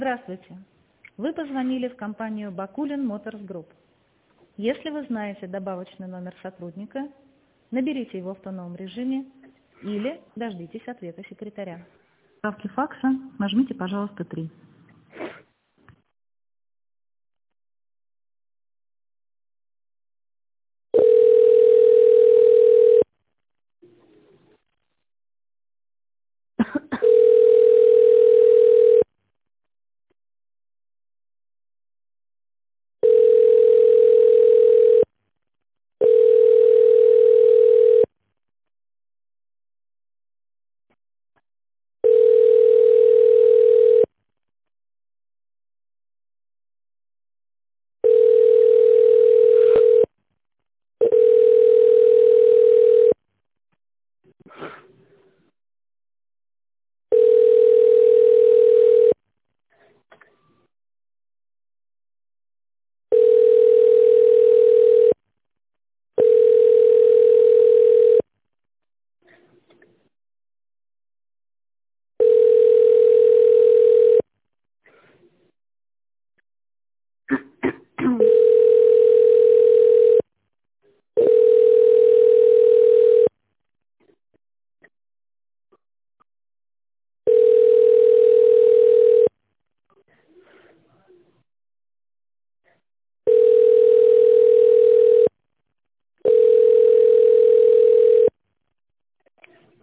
Здравствуйте. Вы позвонили в компанию Бакулин Моторс Групп. Если вы знаете добавочный номер сотрудника, наберите его в тоновом режиме или дождитесь ответа секретаря. Для справки факса нажмите, пожалуйста, 3.